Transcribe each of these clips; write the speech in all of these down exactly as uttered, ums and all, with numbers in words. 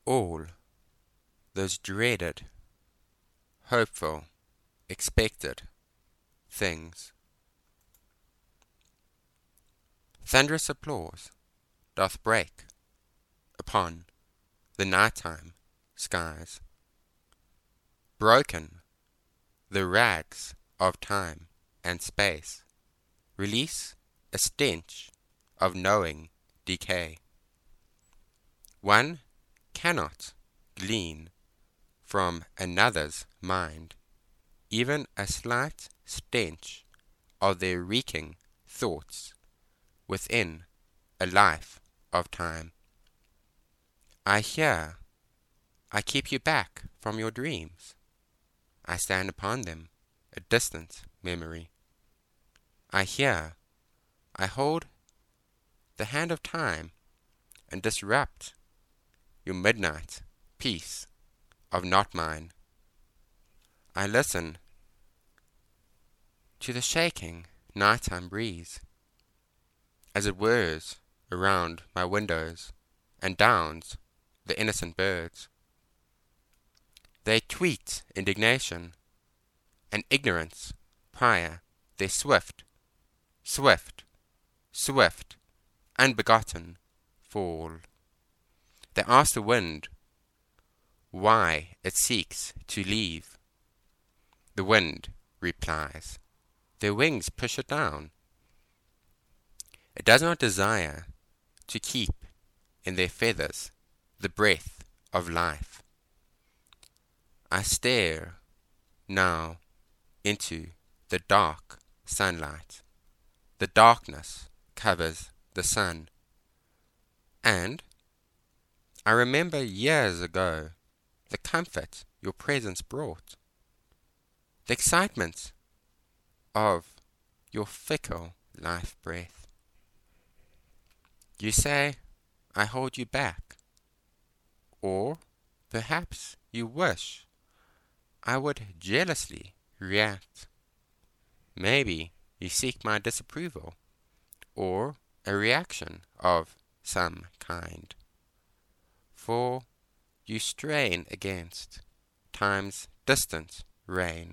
all those dreaded, hopeful, expected things. Thunderous applause doth break upon the nighttime skies. Broken, the rags of time and space release a stench of knowing decay. One cannot glean from another's mind even a slight stench of their reeking thoughts within a life of time. I hear, I keep you back from your dreams. I stand upon them, a distant memory. I hear, I hold the hand of time and disrupt your midnight peace of not mine. I listen to the shaking nighttime breeze as it whirs around my windows and downs the innocent birds. They tweet indignation and ignorance prior their swift, swift, swift, unbegotten fall. They ask the wind why it seeks to leave. The wind replies, their wings push it down. It does not desire to keep in their feathers the breath of life. I stare now into the dark sunlight. The darkness covers the sun. And I remember years ago the comfort your presence brought, the excitement of your fickle life breath. You say, I hold you back, or perhaps you wish I would jealously react. Maybe you seek my disapproval, or a reaction of some kind. For you strain against time's distant reign.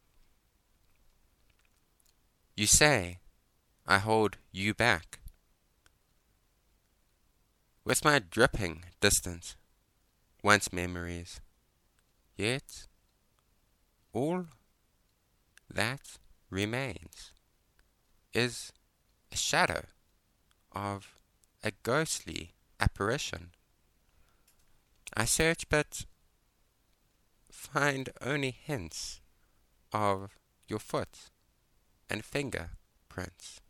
You say, I hold you back. With my dripping distance, once memories, yet all that remains is a shadow of a ghostly apparition. I search but find only hints of your foot and finger prints.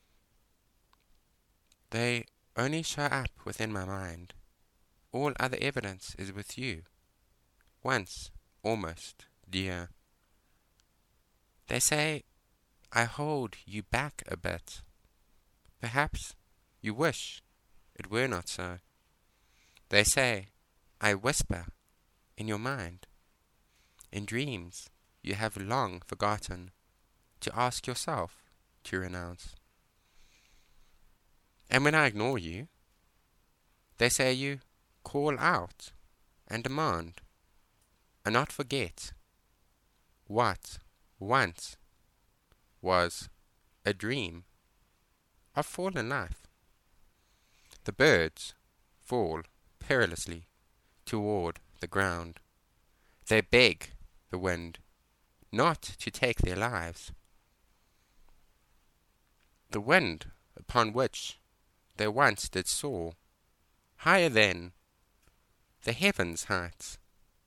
They only show up within my mind. All other evidence is with you, once almost dear. They say I hold you back a bit. Perhaps you wish it were not so. They say I whisper in your mind. In dreams you have long forgotten to ask yourself to renounce. And when I ignore you, they say you call out and demand and not forget what once was a dream of fallen life. The birds fall perilously toward the ground. They beg the wind not to take their lives. The wind upon which they once did soar, higher than the heavens' heights.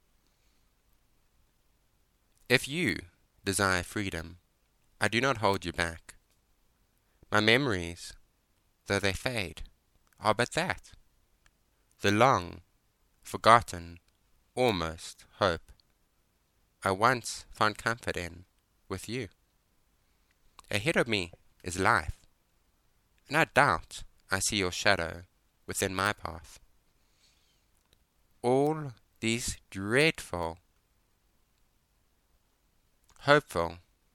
If you desire freedom, I do not hold you back. My memories, though they fade, are but that, the long forgotten, almost hope I once found comfort in with you. Ahead of me is life, and I doubt I see your shadow within my path. All these dreadful, hopeful,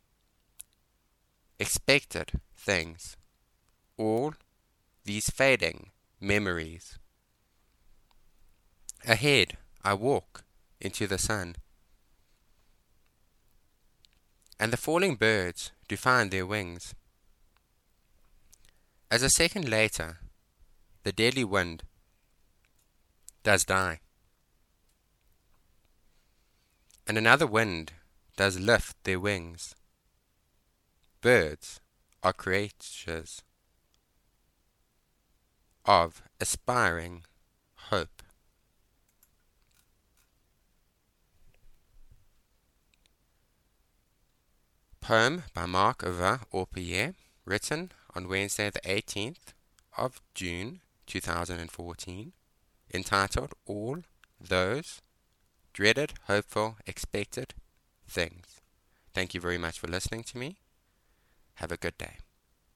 expected things, all these fading memories, Ahead I walk into the sun, and the falling birds do find their wings. As a second later, the deadly wind does die, and another wind does lift their wings. Birds are creatures of aspiring hope. Poem by Marc Over Orpierre, written on Wednesday the eighteenth of June two thousand fourteen, entitled All Those Dreaded, Hopeful, Expected Things. Thank you very much for listening to me. Have a good day.